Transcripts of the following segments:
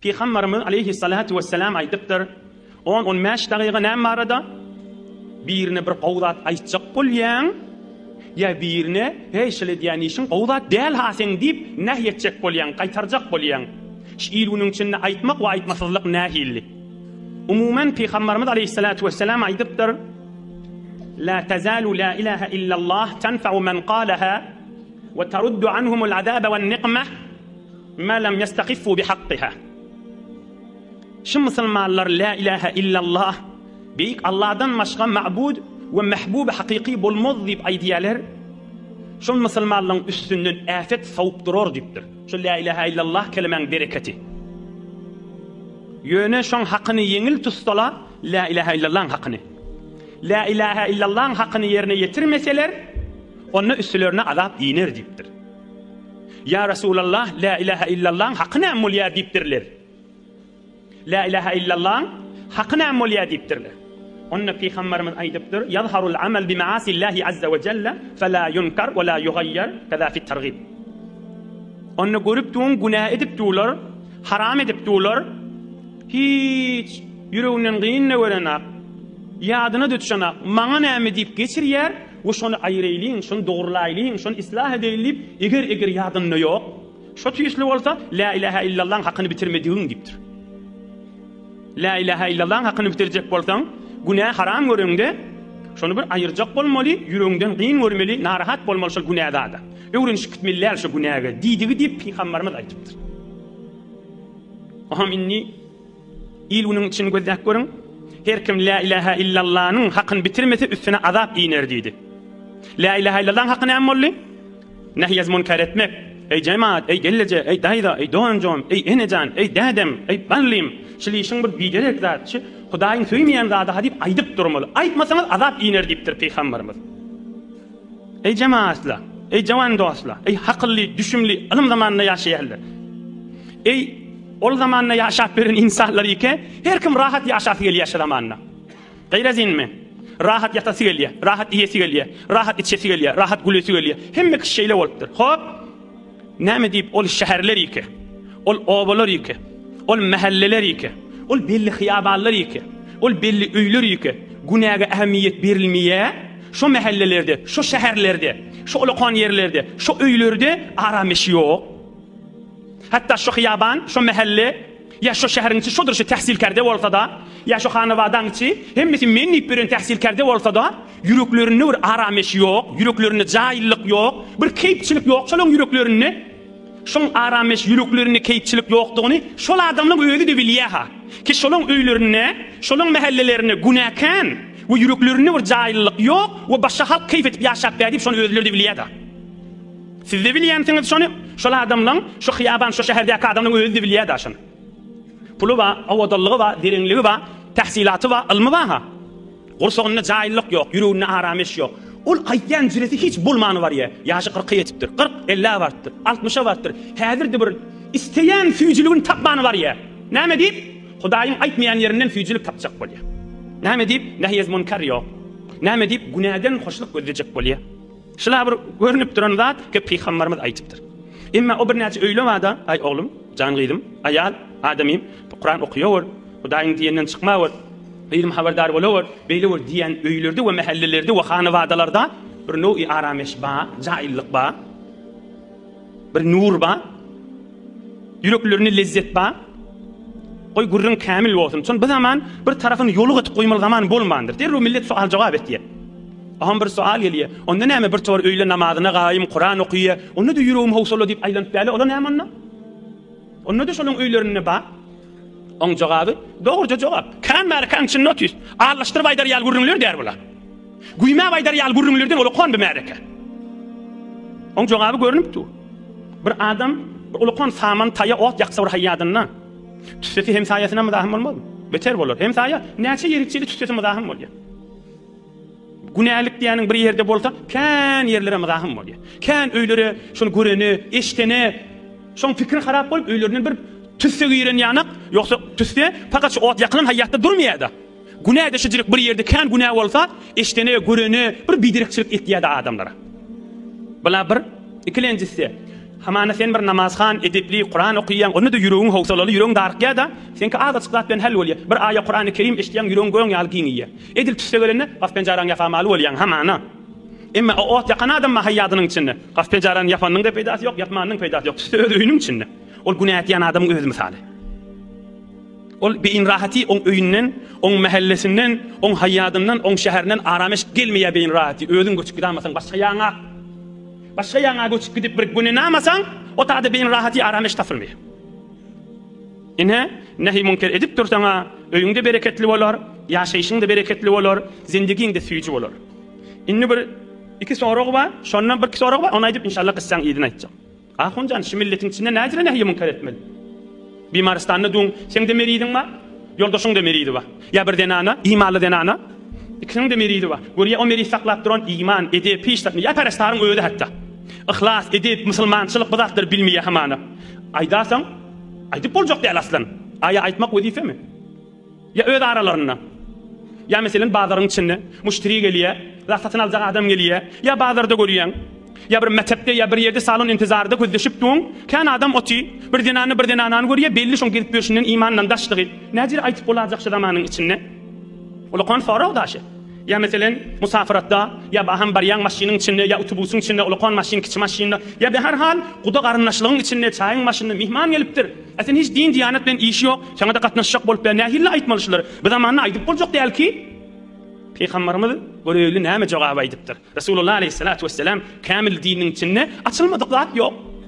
Peygamberimiz aleyhissalatu vesselam aytıptır. 10-15 daqiqa näme arada birine bir qowlat aytjak bolýan, ya birine hey şile diýen işin qowlat däl hasen diýip nähy etjek bolýan, gaýtarjak bolýan. Şiirunyň içinde aýtmak we aýtmasızlyk nähilli. Umumen Peygamberimiz aleyhissalatu vesselam aytıptır. La tazalu la ilaha illallah tanfa'u men qalaha ve teruddu anhumul azaba wen niqmah ma lam yastaqiffu bihaqqiha. Şu musulmanlar la ilaha illallah beyik Allah'dan başka ma'bud ve mehbub hakiki bolmaz deyip aydiyalar. Şu musulmanların üstünden afet sawup durur dipdir. Şu la ilaha illallah kelimenin bereketi. Yöne şon hakkını yengil tutsalar la ilaha illallah'ın hakkını. La ilaha illallah'ın hakkını yerine getirmeseler onun üstlerine azap iner dipdir. Ya Resulallah la ilaha illallah'ın hakkını amulya dipdirler. La ilaha illallah'ın hakkını amulya dipdirler. Onun Peygamberimiz aytıptır. Yazharul amel bi maasillahi azza ve celle fela yunkar ve la yughayyar kaza fi tergib. Onu görüp tuğun günah edip tuğlar, haram edip tuğlar, hiç yüreğinin gıyinne verenak, yadına düşenak, mağa näme deyip geçir yer, ve şonu ayrayliyin, şonu doğrulayliyin, şonu islah edilip, eger yadında yok. Şu tüyüslü olsa, la ilaha illallah'ın hakkını bitirmediğin gibdir. La ilaha illallah'ın hakkını bitirecek bolsan, günah haram görüngde, şonu bir ayıracak bolmalı, yüreğinden gıyın görmeli, narahat bolmalı şu günahda da. Öğren şükmetmeler şu günahga, diýdigi deyip Peygamberimiz aytıptır. Aham inni, ilunun için gözlek görün, her kim la ilaha illallah'ın hakkını bitirmesi üstüne azap iner deydi. La ilaha illallah'ın hakkını emmoğlu, nehyaz munkar etmek. Ey cemaat, ey gellece, ey dayda, ey doğancom, ey enecan, ey dadem, ey banlim. Şili işin bir biderek zatçı, Hudaýyň söýmeýän zady hadip aýdyp durmaly. Aýtmasaňyz azap iner diýipdir Peygamberimiz. Ey cemaatlar, ey jawan dostlar, ey hakylly, düşümli, ilim zamanynda ýaşaýarlar. Ey ol zamanynda ýaşap beren insanlar ike, her kim rahat ýaşasy gelýär şu zamanna. Gaýrazinmi? Rahat ýatasy gelýär, rahat iýesi gelýär, rahat içesi gelýär, rahat gülesi gelýär. Hemme kişi şeýle bolupdyr. Hop, näme diýip ol şäherler ike, ol obalar ike, ol mahalleler ike, ol belli hiyaballar ike, ol belli öýler ike, günaga ähmiýet berilmeýär, şu mahallelerde, şu şäherlerde, şu ulukan yerlerde, şu öýlerde arameş ýok. Hatta şu hiyaban, şu mahalle, ya şu şäheriň içi şodur şu tähsilkärde bolsa da, ya şu hanawadaň içi hemmesi menip beren tähsilkärde bolsa da, yüreklerinde bir arameş ýok, yüreklerinde jaýyllyk ýok, bir keýpçilik ýok şolaň yüreklerinde. Şoň arameş yüreklerinde keýpçilik ýokdugyny şol adamlaň öýüdi de bilýär ha. Ki şolaň öýlerine, şolaň mahallelerine günäken we yüreklerinde bir jaýyllyk ýok we başga halk keýf etip ýaşap berip şonu özleri de bilýär da. Siz de bilýänsiňiz şonu, şol adamlaň, şu hiyaban, şu şäherdäki adamlaň özü de bilýär da şonu. Pulu ba, awadallygy ba, derenligi ba, tähsilaty ba, ilmi ba ha. Gursugyna jaýyllyk ýok, yüreginde arameş ýok. Ol aýtýan jüreti hiç bolmany var ýa. Ýaşy 40 ýetipdir, 40, 50 bardyr, 60 bardyr. Häzirde bir isteýän süýjiligini tapmany var ýa. Näme diýip? Hudaýyň aýtmaýan ýerinden süýjilik tapjak bolýar. Näme diýip? Nehyaz munkar ýok. Näme diýip? Günäden hoşluk gözlejek bolýar. Şular bir görünip duran zat ki Peygamberimiz aýtypdyr. Emma o bir näçe öýle wada, ay oglum, jan gyýdym, aýal, adamym, Kur'an okuýar, Hudaýyň diýenden çykmawar. Ilim haberdar bolawar, beýlewar diýen öýlerde we mahallelerde we hanawadalarda bir nowy arameş ba, jaýyllyk ba, bir nur ba, yüreklerine lezzet ba. Oy gurrun kamil bolsun. Şon bu zaman bir tarafyny ýoluq etip goýmaly zaman bolmandyr. Derre millet sual jogap etdi. Aham bir sual gelýär. Onda näme bir tor öýle namazyna gaýym, Kur'an okuýar. Onda da yüregim howsala diýip aýlanyp bäli, ola näme onda? Onda da şolaň öýlerine ba. On jogaby, dogry jogap. Kan merkan çyn notis. Arlaşdyryp aýdar ýal gurrunlar der bolar. Güýmä aýdar ýal gurrunlardan ulukan bir mereke. On jogaby görünipdi. Bir adam ulukan saman taýa ot ýaksa bir haýadyndan. Tüseti hem saýasyna mydahym bolmady? Beter bolar. Hem saýa näçe ýerikçili tüseti mydahym bolýar. Günälik diýäniň bir ýerde bolsa, kan ýerlere mydahym bolýar. Kan öýlere şonu göreni, eşiteni, şoň fikri harap bolup öýleriniň bir tüsse giren yanak, yoksa tüsse fakat şu ot yakının hayatta durmuyor da. Günah da şucuk bir yerde kan günah olsa, eşitene, göreni bir bidirekçilik etdiýär adamlara. Bula bir ikilencisi, Hamana sen bir namazhan edepli Kur'an okuyan, onu da yüreğin howsalaly, yüreğin darqya da senki ağda çıqlat ben hal bolýar. Bir aya Kur'an-ı Kerim eşdiýän yüreğin goýan ýalgyň ýa. Edil tüssegelene gaf penjaran ýapamaly bolýan hamana. Emma o ot ýakan adam mahayyadynyň içinde. Gaf penjaran ýapanyň da peýdasy ýok, ýapmanyň peýdasy ýok. Tüsse öz öýüniň içinde. Ol günah etýän adamyň öz misaly. Ol beýin rahaty oň öýünden, oň mahallesinden, oň haýyadyndan, oň şäherinden arameş gelmeýär beýin rahaty. Özüň göçüp gidamasaň başga ýaňa. Başga ýaňa göçüp gidip bir güne namasaň, o taýda beýin rahaty arameş tapylmaýar. Ine nehi münker edip dursaňa, öýüňde bereketli bolar, ýaşaýyşyň da bereketli bolar, zindigiň de süýji bolar. Inni bir iki sorag bar, şondan bir iki sorag bar, onu aýdyp inşallah kyssaň ýedin aýtjak. Ahunjan şu milletiň içinde näjire nehi münker etmeli? Bimaristanda duň, sen de meridiňmi? Ýoldaşyň da meridi bar. Ya bir denana, imanly denana, ikisiň de meridi bar. Görýär o meri saklap duran iman, edep, peştatny, ya parastaryň öýde hatda. İhlas, edep, musulmançylyk bu zatlar bilmeýär hamana. Aýdasaň, aýdyp boljak diýil aslan. Aýa aýtmak wezifemi? Ya öýde aralaryna. Ya meselen bazaryň içinde müşteri gelýär, zat satyn aljak adam gelýär, ya bazarda görýän, ya bir mekdepde ya bir ýerde salon intizarda gözleşip duň, kan adam oti bir denany görýär, belli şoň gelip berşinden imandan daşdygy. Näjir aýtyp bolajak şu zamanyň içinde? Ola kan farag daşy. Ya meselen musafiratda, ya baham baryan maşynyň içinde, ya otobusyň içinde, ola kan maşyn, kiçi maşynda, ya bir her hal guda garynlaşlygyň içinde, çaýyň maşynda mihman gelipdir. Asen hiç din diýanet bilen işi ýok, şoňa da gatnaşjak bolup nähille aýtmalyşlar. Bu zamanda aýdyp boljak diýil ki, Peygamberimiz görevli näme jogap aýdypdyr. Resulullah aleyhissalatu vesselam kamil diniň içinde açylmadyk zat ýok.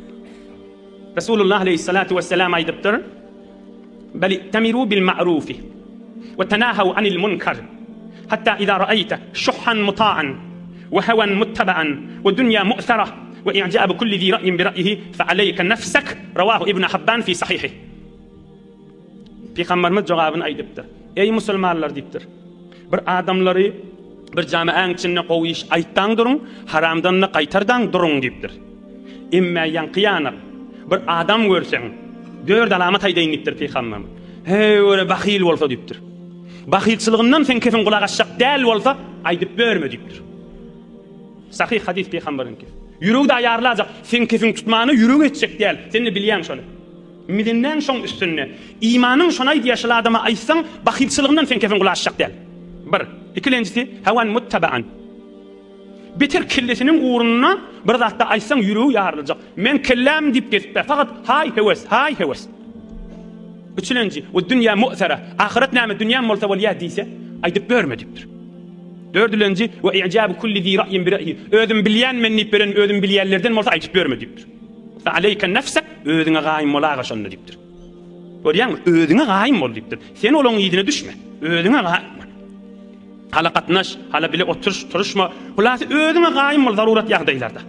Resulullah aleyhissalatu vesselam aýdypdyr: "Bal tamiru bil ma'rufi ve tenahaw anil munkar hatta iza ra'ayta shuhhan muta'an ve hawan muttaba'an ve dunya mu'thara ve i'jab kulli zi ra'yin bi ra'yihi fa alayka nafsak." Rawahu İbn Hibban fi sahihi. Peygamberimiz jogabyny aýdypdyr. Ey musulmanlar diýipdir. Bir adamlary bir jamaýaň içinde goýuş aýtdan durun, haramdan gaýtardan durun diýipdir. Emma ýanqyanyp bir adam görseň, dört alamat aýdaýyn diýipdir Peygamber. Hey, öre bahyl bolsa diýipdir. Bahylçylygyndan sen kefin gulak açjak däl bolsa aýdyp berme diýipdir. Sahih hadis Peygamberiňki. Ýüregde aýarlajak, sen kefin tutmany ýüreg etjek däl. Seni bilýän şonu. Midinden şoň üstünde imanyň şonay diýişli adama aýtsaň, bahylçylygyndan sen kefin gulak açjak däl. Bir, ikincisi hawan muttaba'an. Bitir killesinin uğruna bir zatda aýtsaň ýüregi ýarylajak. Men kelläm diýip geçip, faqat hay heves. Üçüncü, o dünya mu'thara. Ahiret näme dünya bolsa bolýar diýse, aýdyp berme diýipdir. Dördüncü, we i'jab kulli zi ra'yin bi ra'yi. Özüm bilýän men diýip beren, özüm bilýänlerden bolsa aýdyp berme diýipdir. Fa aleyka nafsak, özüňe gaýym bolaga şonu diýipdir. Görýärmi? Özüňe gaýym bol diýipdir. Sen olaň ýedine düşme. Özüňe gaýym. Hala qatnaş, hala bile oturuşma. Hulası özüňe gaýym bol zarurat ýagdaýlarda.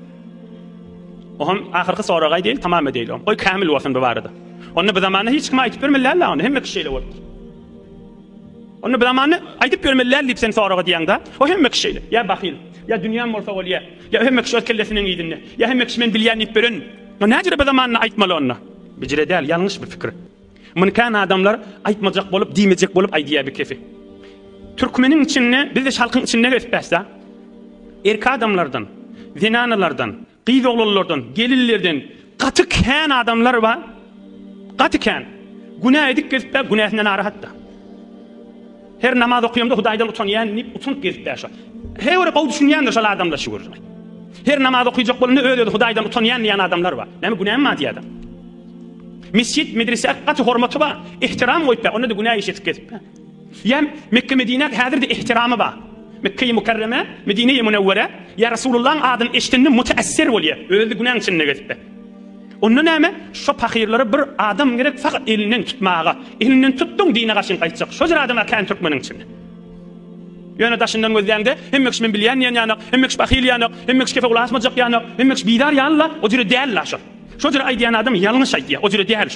Oňam ahyrky soragy diýil, tamam diýil. Oy kamil bolsun bu barada. Onu bu zamanda hiç kim aýtyp bermeler la, onu hemme kişiyle bolupdyr. Onu bu zamanda aýtyp bermeler diýip sen soragy diýäňde, o hemme kişiyle. Ya bahyl, ya dünýä bolsa bolýar, ya hemme kişi kellesiniň ýedinde, ya hemme kişi men bilýän diýip beren. O näjire bu zamanda aýtmaly onu? Bijire däl, ýalňyş bir fikir. Münkan adamlar aýtmajak bolup, diýmejek bolup aýdýar bir kefi. Türkmenin içinde, biz de şalkın içinde geçpesde, erkek adamlardan, zinanalardan, kıyız oğullardan, gelirlerden, katı kən adamlar var, katı kən. Günah edip geçip, günahından arahatta. Her namaz okuyamda Hudaydan utanıyan, utanıp geçip yaşa. Her öyle qav düşünýän de şol adamlar şu görür. Her namaz okuyacak bolanda öyle Hudaydan utanıyan diýen adamlar var. Näme günah mı diýär adam? Mescid, medrese katı hormaty var, ihtiram goýup, onda da günah işetip geçip. Ya Mekke Medine häzirde ihtiramı var. Mekke-i Mukarreme, Medine-i Munawwara, ya Resulullah'ın adını eşitinde müteessir bolýar. Öldü günahın içinde geçip. Onda näme? Şo pahirlary bir adam gerek faqat elinden tutmaga. Elinden tutdun dine gaşyn gaýtjak. Şo jer adama kan türkmeniň içinde. Ýöne daşyndan gözlände, hemme kişi men bilýän ýanyk, hemme kişi bahil ýanyk, hemme kişi kefe ulaşmajak ýanyk, hemme kişi bidar ýanla, o jere däl la şo. Şo jer aýdýan adam ýalňyş aýdýar, o jere däl şo.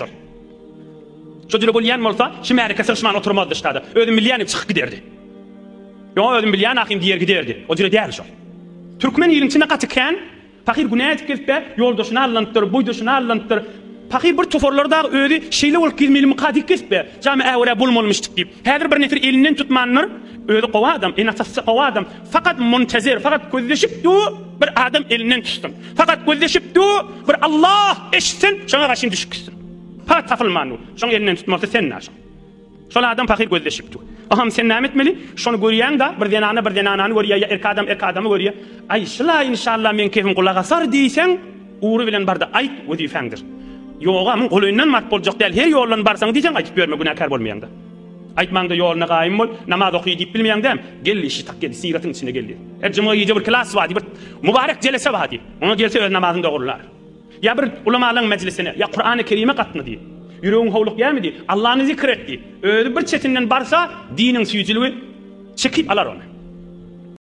Şo jere bolýan bolsa, şu merkeze şuman oturmazdy ştada. Özüm bilýän çykyp giderdi. Ýa özüm bilýän ahim diýer giderdi. O jere däl şo. Türkmen ýylyň içinde gaty kan, fakir günah etip gelip ýoldaşyny allantyr, boýdaşyny allantyr. Fakir bir toforlarda ödü şeyle olup girmeli mukadik kesbe. Cami evre bulmolmuştuk deyip. Her bir nefer elinden tutmanlar ödü kova adam, en asası kova adam. Fakat muntazir, fakat gözleşip du bir adam elinden tutsun. Fakat gözleşip du bir Allah eşitsin, şuna karşı düşüksün. Fakat tafılmanu, şuna elinden tutmakta sen naşın. Şola adam fakir gözleşip du. Aham sen nam etmeli, şunu görüyen da bir denananı görüyor, ya erk adamı görüyor. Ay şıla inşallah men kefim kulağa sar deysen, uğru bilen barda ayt vazifendir. Yoga men golundan mat bolacak değil. Her yoldan barsan diyeceksin aytıp berme günahkar bolmayan da. Aytmanda yoluna gaim bol, namaz okuy deyip bilmeyen dem. Gel işi tak gel, siratın içine gel. Her cuma iyice bir klas var, bir mübarek celese var diye. Ona gelse öz namazında okurlar. Ya bir ulamaların meclisine, ya Kur'an-ı Kerim'e katını diye. Yüreğin hovluk gelme diye. Allah'ını zikret diye. Öyle bir çetinden barsa dinin süyücülüğü çekip alar onu.